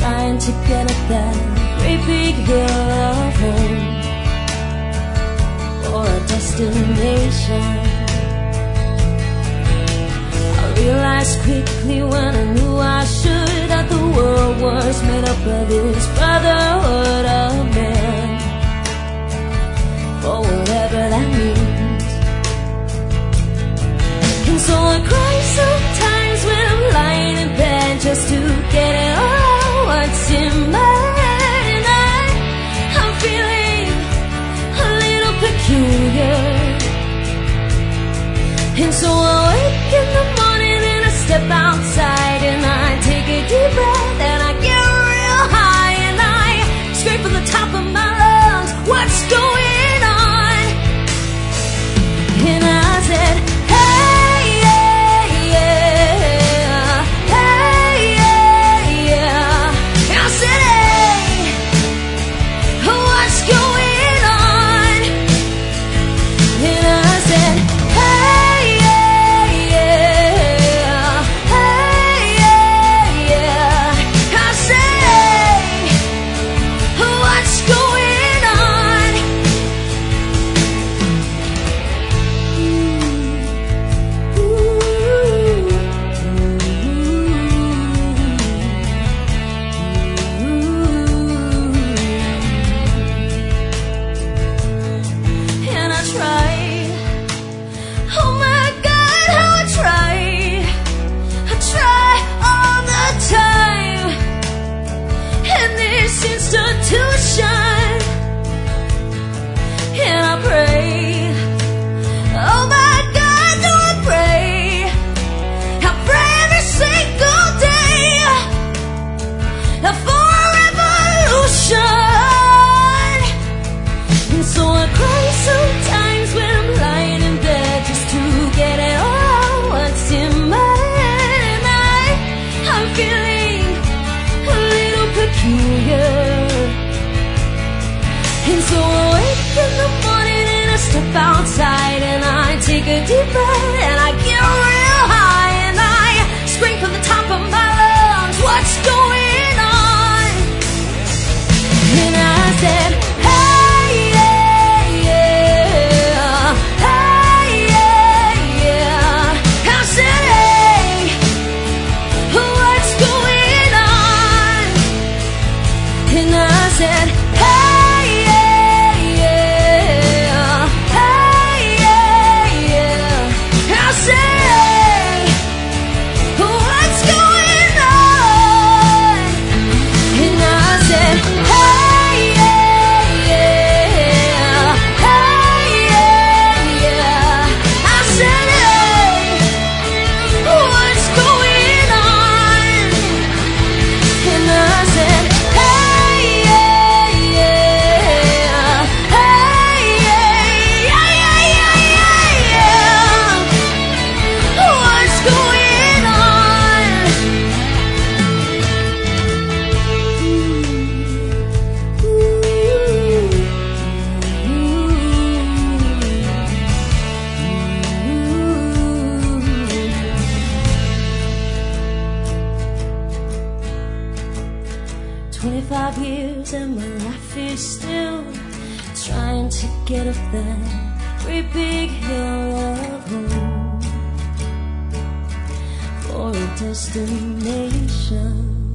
trying to get up that great big hill of home for a destination. I realized quickly when I knew I should that the world was made up of this brotherhood of men, for whatever that means. And so I cry sometimes when I'm lying in bed just to get it all what's in my head. And I'm feeling a little peculiar. And so I wake in the morning and I step outside and I take a deep breath and I get real high and I scrape from the top of my lungs, what's going on? And I said, hey, yeah, yeah, hey, yeah, yeah. And I said, hey, what's going on? And I said, hey, yeah, yeah, hey, yeah, yeah. I said, what's going on? And I tried, oh my God, how I tried all the time. And this institution, and I pray, oh my God, do I pray every single day for revolution. And so I cry sometimes when I'm lying in bed just to get it all what's in my head. And I'm feeling a little peculiar. And so I wake in the morning and I step outside and I take a deep breath and I get real high and I scream from the top of my lungs, what's going on? And I said, hey, yeah, yeah, hey, yeah, yeah. I said, hey, what's going on? And I said, hey, yeah, yeah, hey, yeah, yeah. I said, what's going on? And I said, hey, yeah, yeah, hey, yeah, yeah. I said, hey, what's going on? And I said, hey, yeah, yeah, hey, yeah, yeah, yeah, what's going on? Ooh. 25 years and my life is still trying to get up that great big hill of home for a destination.